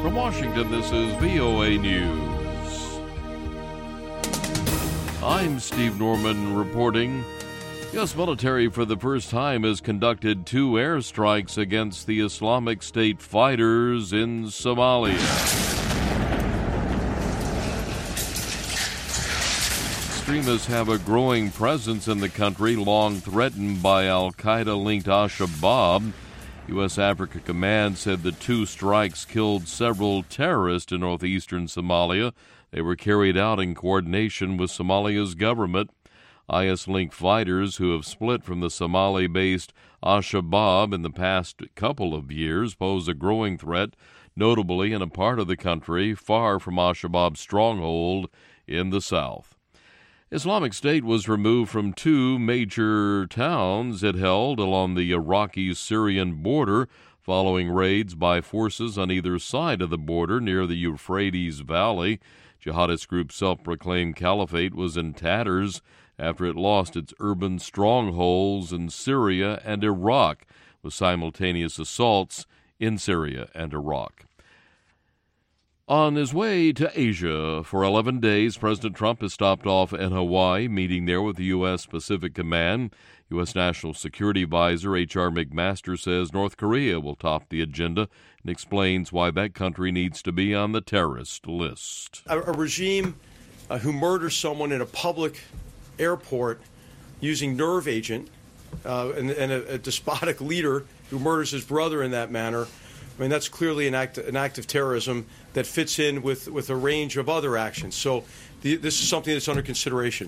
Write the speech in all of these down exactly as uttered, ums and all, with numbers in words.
From Washington, this is V O A News. I'm Steve Norman reporting. U S military for the first time has conducted two airstrikes against the Islamic State fighters in Somalia. Extremists have a growing presence in the country, long threatened by al-Qaeda-linked Al-Shabaab. U S. Africa Command said the two strikes killed several terrorists in northeastern Somalia. They were carried out in coordination with Somalia's government. I S-linked fighters who have split from the Somali-based Al-Shabaab in the past couple of years pose a growing threat, notably in a part of the country far from Al-Shabaab's stronghold in the south. Islamic State was removed from two major towns it held along the Iraqi-Syrian border following raids by forces on either side of the border near the Euphrates Valley. Jihadist group self-proclaimed caliphate was in tatters after it lost its urban strongholds in Syria and Iraq, with simultaneous assaults in Syria and Iraq. On his way to Asia for eleven days, President Trump has stopped off in Hawaii, meeting there with the U S. Pacific Command. U S. National Security Advisor H R. McMaster says North Korea will top the agenda and explains why that country needs to be on the terrorist list. A, a regime uh, who murders someone in a public airport using nerve agent uh, and, and a, a despotic leader who murders his brother in that manner. I mean, that's clearly an act, an act of terrorism that fits in with, with a range of other actions. So the, this is something that's under consideration.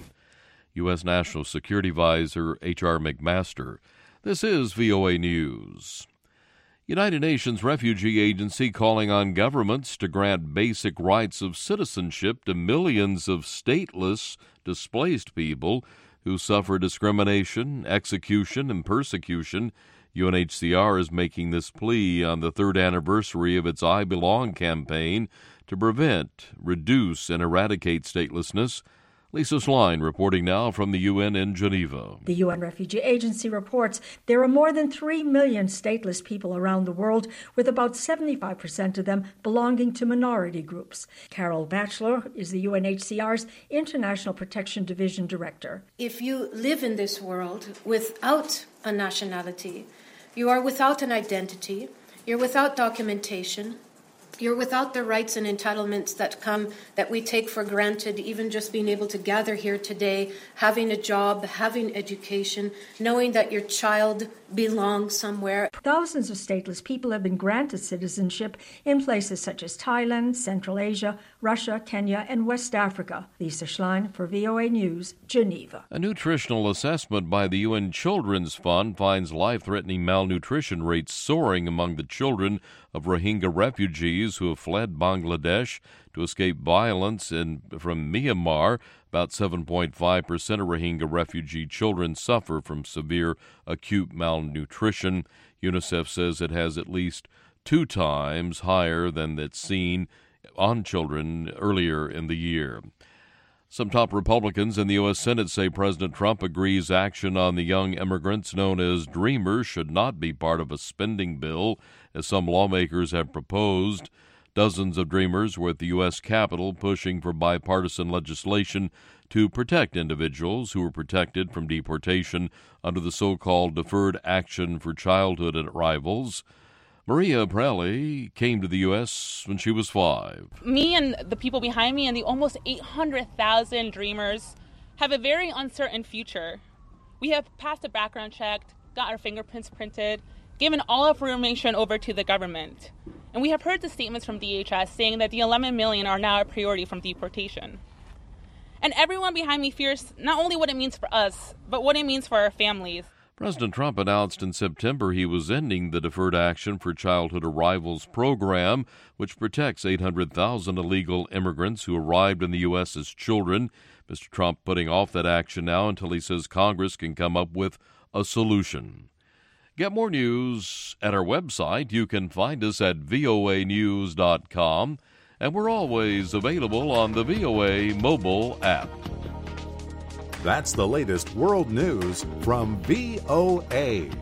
U S. National Security Advisor H R. McMaster. This is V O A News. United Nations Refugee Agency calling on governments to grant basic rights of citizenship to millions of stateless, displaced people who suffer discrimination, execution, and persecution. U N H C R is making this plea on the third anniversary of its I Belong campaign to prevent, reduce, and eradicate statelessness. Lisa Schlein reporting now from the U N in Geneva. The U N Refugee Agency reports there are more than three million stateless people around the world, with about seventy-five percent of them belonging to minority groups. Carol Batchelor is the U N H C R's International Protection Division Director. If you live in this world without a nationality, you are without an identity, you're without documentation, you're without the rights and entitlements that come, that we take for granted, even just being able to gather here today, having a job, having education, knowing that your child belongs somewhere. Thousands of stateless people have been granted citizenship in places such as Thailand, Central Asia, Russia, Kenya, and West Africa. Lisa Schlein for V O A News, Geneva. A nutritional assessment by the U N Children's Fund finds life-threatening malnutrition rates soaring among the children of Rohingya refugees who have fled Bangladesh to escape violence in, from Myanmar. About seven point five percent of Rohingya refugee children suffer from severe acute malnutrition. UNICEF says it has at least two times higher than that's seen on children earlier in the year. Some top Republicans in the U S. Senate say President Trump agrees action on the young immigrants known as Dreamers should not be part of a spending bill, as some lawmakers have proposed. Dozens of Dreamers were at the U S. Capitol pushing for bipartisan legislation to protect individuals who were protected from deportation under the so-called Deferred Action for Childhood Arrivals. Maria Prelli came to the U S when she was five. Me and the people behind me and the almost eight hundred thousand Dreamers have a very uncertain future. We have passed a background check, got our fingerprints printed, given all information over to the government. And we have heard the statements from D H S saying that the eleven million are now a priority from deportation. And everyone behind me fears not only what it means for us, but what it means for our families. President Trump announced in September he was ending the Deferred Action for Childhood Arrivals program, which protects eight hundred thousand illegal immigrants who arrived in the U S as children. Mister Trump putting off that action now until he says Congress can come up with a solution. Get more news at our website. You can find us at V O A news dot com, and we're always available on the V O A mobile app. That's the latest world news from V O A.